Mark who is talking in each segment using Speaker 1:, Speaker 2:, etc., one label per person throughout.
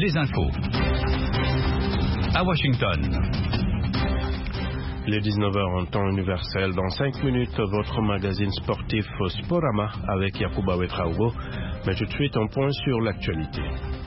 Speaker 1: les infos. À Washington.
Speaker 2: Les 19h en temps universel. Dans 5 minutes, votre magazine sportif Sporama avec Yacouba Ouetraogo. Mais tout de suite, un point sur l'actualité.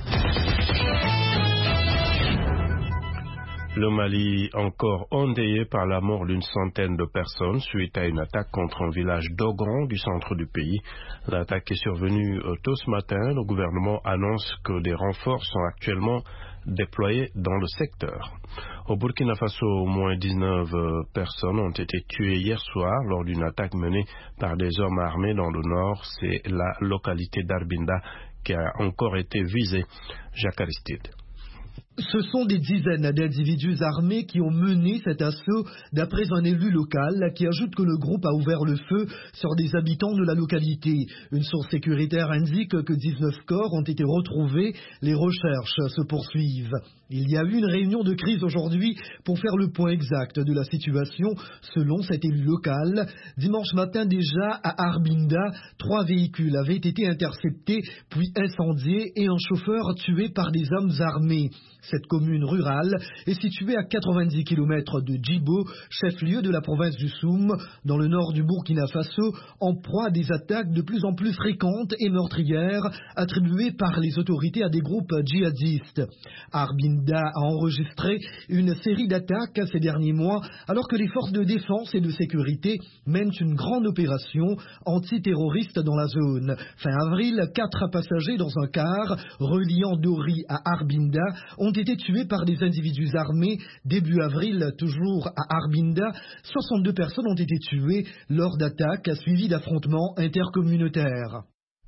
Speaker 2: Le Mali, encore endeuillé par la mort d'une centaine de personnes suite à une attaque contre un village d'Ogon du centre du pays. L'attaque est survenue tôt ce matin. Le gouvernement annonce que des renforts sont actuellement déployés dans le secteur. Au Burkina Faso, au moins 19 personnes ont été tuées hier soir lors d'une attaque menée par des hommes armés dans le nord. C'est la localité d'Arbinda qui a encore été visée. Jacques Aristide.
Speaker 3: Ce sont des dizaines d'individus armés qui ont mené cet assaut, d'après un élu local qui ajoute que le groupe a ouvert le feu sur des habitants de la localité. Une source sécuritaire indique que 19 corps ont été retrouvés. Les recherches se poursuivent. Il y a eu une réunion de crise aujourd'hui pour faire le point exact de la situation selon cet élu local. Dimanche matin déjà, à Arbinda, 3 véhicules avaient été interceptés puis incendiés et un chauffeur tué par des hommes armés. Cette commune rurale est située à 90 km de Djibo, chef-lieu de la province du Soum, dans le nord du Burkina Faso, en proie à des attaques de plus en plus fréquentes et meurtrières attribuées par les autorités à des groupes djihadistes. Arbinda a enregistré une série d'attaques ces derniers mois, alors que les forces de défense et de sécurité mènent une grande opération antiterroriste dans la zone. Fin avril, 4 passagers dans un car reliant Dori à Arbinda ont été tués par des individus armés. Début avril, toujours à Arbinda, 62 personnes ont été tuées lors d'attaques suivies d'affrontements intercommunautaires.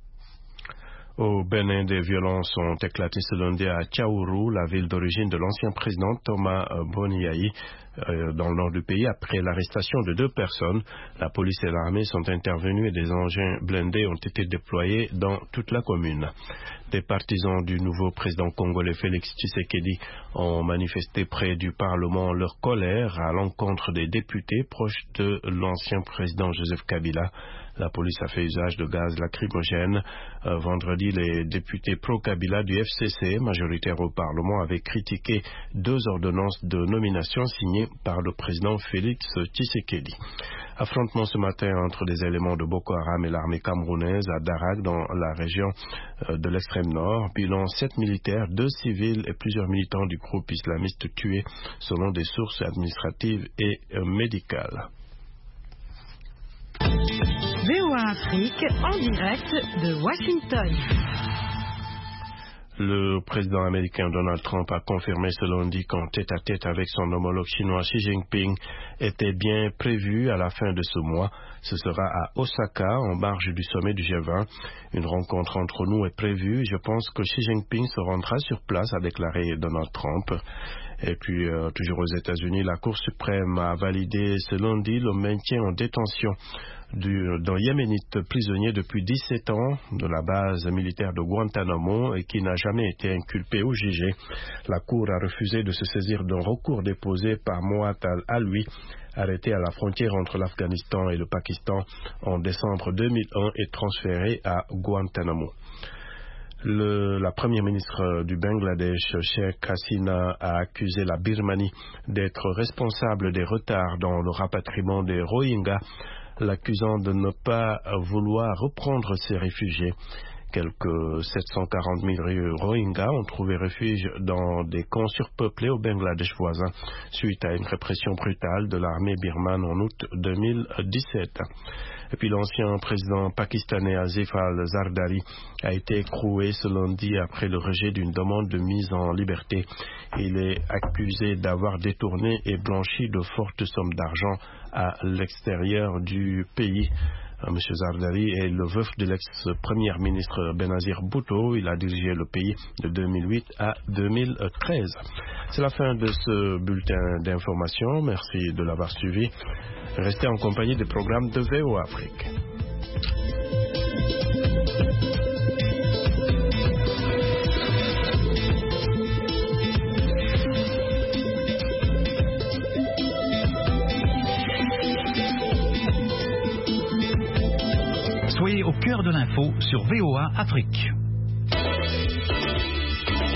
Speaker 2: Au Bénin, des violences ont éclaté ce lundi à Tchaourou, la ville d'origine de l'ancien président Thomas Boniaï, dans le nord du pays, après l'arrestation de 2 personnes. La police et l'armée sont intervenus et des engins blindés ont été déployés dans toute la commune. Des partisans du nouveau président congolais Félix Tshisekedi ont manifesté près du Parlement leur colère à l'encontre des députés proches de l'ancien président Joseph Kabila. La police a fait usage de gaz lacrymogène. Vendredi, les députés pro-Kabila du FCC, majoritaires au Parlement, avaient critiqué 2 ordonnances de nomination signées par le président Félix Tshisekedi. Affrontement ce matin entre des éléments de Boko Haram et l'armée camerounaise à Darak, dans la région de l'extrême nord. Bilan 7 militaires, 2 civils et plusieurs militants du groupe islamiste tués, selon des sources administratives et médicales.
Speaker 4: VOA Afrique, en direct de Washington.
Speaker 2: Le président américain Donald Trump a confirmé ce lundi qu'un tête-à-tête avec son homologue chinois Xi Jinping était bien prévu à la fin de ce mois. Ce sera à Osaka, en marge du sommet du G20. Une rencontre entre nous est prévue. Je pense que Xi Jinping se rendra sur place, a déclaré Donald Trump. Et puis, toujours aux États-Unis, la Cour suprême a validé ce lundi le maintien en détention d'un Yéménite prisonnier depuis 17 ans de la base militaire de Guantanamo et qui n'a jamais été inculpé ou jugé. La Cour a refusé de se saisir d'un recours déposé par Moat al-Alwi, arrêté à la frontière entre l'Afghanistan et le Pakistan en décembre 2001 et transféré à Guantanamo. La première ministre du Bangladesh, Sheikh Hasina, a accusé la Birmanie d'être responsable des retards dans le rapatriement des Rohingyas, l'accusant de ne pas vouloir reprendre ces réfugiés. Quelques 740 000 Rohingyas ont trouvé refuge dans des camps surpeuplés au Bangladesh voisin suite à une répression brutale de l'armée birmane en août 2017. Et puis l'ancien président pakistanais Asif al-Zardari a été écroué ce lundi après le rejet d'une demande de mise en liberté. Il est accusé d'avoir détourné et blanchi de fortes sommes d'argent à l'extérieur du pays. M. Zardari est le veuf de l'ex-premier ministre Benazir Bhutto. Il a dirigé le pays de 2008 à 2013. C'est la fin de ce bulletin d'information. Merci de l'avoir suivi. Restez en compagnie des programmes de VOA Afrique.
Speaker 1: Soyez au cœur de l'info sur VOA Afrique.